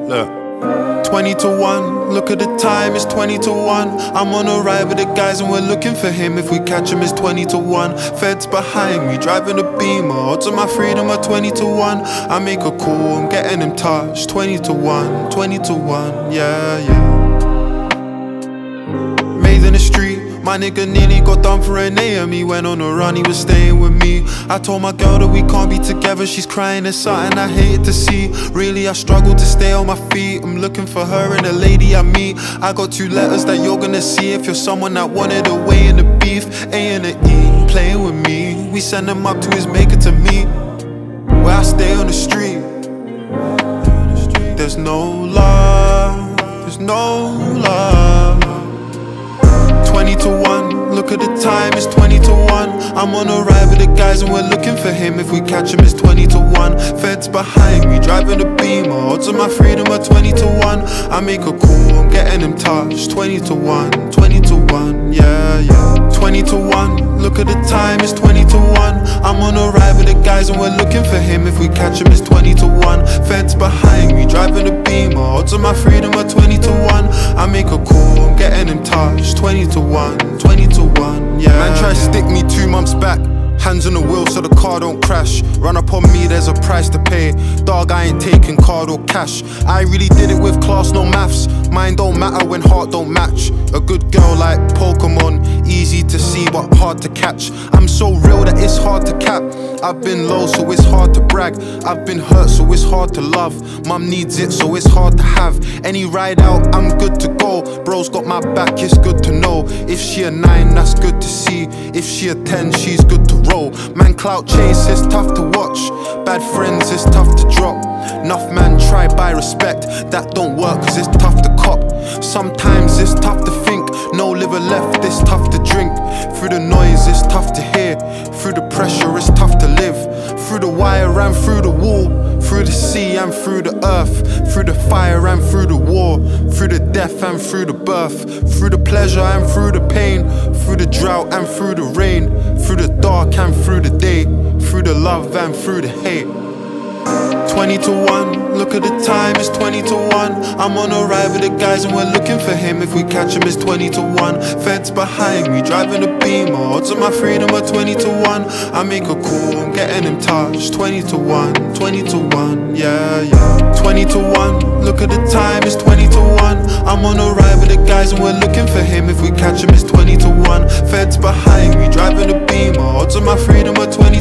Look. 20 to 1, look at the time, it's 20 to 1. I'm on a ride with the guys and we're looking for him. If we catch him, it's 20 to 1. Feds behind me, driving a Beamer. Odds of my freedom are 20 to 1. I make a call, I'm getting him touched. 20 to 1, 20 to 1, yeah, yeah. Made in the street, my nigga nearly got done for an AM. He went on a run, he was staying with me. I told my girl that we can't be together. She's crying, it's something I hated to see. Really, I struggle to stay on my feet. I'm looking for her and the lady I meet. I got 2 letters that you're gonna see. If you're someone that wanted away in the beef, A and the E, playing with me. We send him up to his maker to meet. Where I stay on the street. There's no love, there's no love. 20 to 1, look at the time, it's 20 to 1. I'm on a ride with the guys and we're looking for him. If we catch him, it's 20 to 1. Feds behind me, driving a Beamer. Odds of my freedom are 20 to 1. I make a call, I'm getting him touched. 20 to 1, 20 to 1, yeah, yeah. 20 to 1, look at the time, it's 20 to 1. I'm on a ride with the guys and we're looking for him. If we catch him, it's 20 to 1. Feds behind me, driving a Beamer. Odds of my freedom are 20 to 1. I make a call, I'm getting him touched. 20 to 1, 20 to 1, yeah. Man tried to stick me 2 months back. Hands on the wheel so the car don't crash. Run up on me, there's a price to pay. Dog, I ain't taking card or cash. I really did it with class, no maths. Mine don't matter when heart don't match. A good girl like Pokemon, easy to see but hard to catch. I'm so real that it's hard to cap. I've been low so it's hard to brag. I've been hurt so it's hard to love. Mum needs it so it's hard to have. Any ride out, I'm good to go. Bro's got my back, it's good to know. If she a 9, that's good to see. If she a 10, she's good to roll. Man clout chase, it's tough to watch. Bad friends, it's tough to drop. Enough man try by respect. That don't work cause it's tough to cop. Sometimes it's tough to think. No liver left, it's tough to drink. Through the noise, it's tough to hear. Through the pressure, it's tough to live. Through the wire and through the wall. Through the sea and through the earth. Through the fire and through the war. Through the death and through the birth. Through the pleasure and through the pain. Through the drought and through the rain. Through the dark and through the day. Through the love and through the hate. 20 to 1, look at the time, it's 20 to 1. I'm on a ride with the guys and we're looking for him. If we catch him, it's 20 to 1. Feds behind me, driving a Beamer. Odds of my freedom are 20 to 1. I make a call, I'm getting him touched. 20 to 1, 20 to 1, yeah, yeah. 20 to 1, look at the time, it's 20 to 1. I'm on a ride with the guys and we're looking for him. If we catch him, it's 20 to 1. Feds behind me, driving a Beamer. Odds of my freedom are 20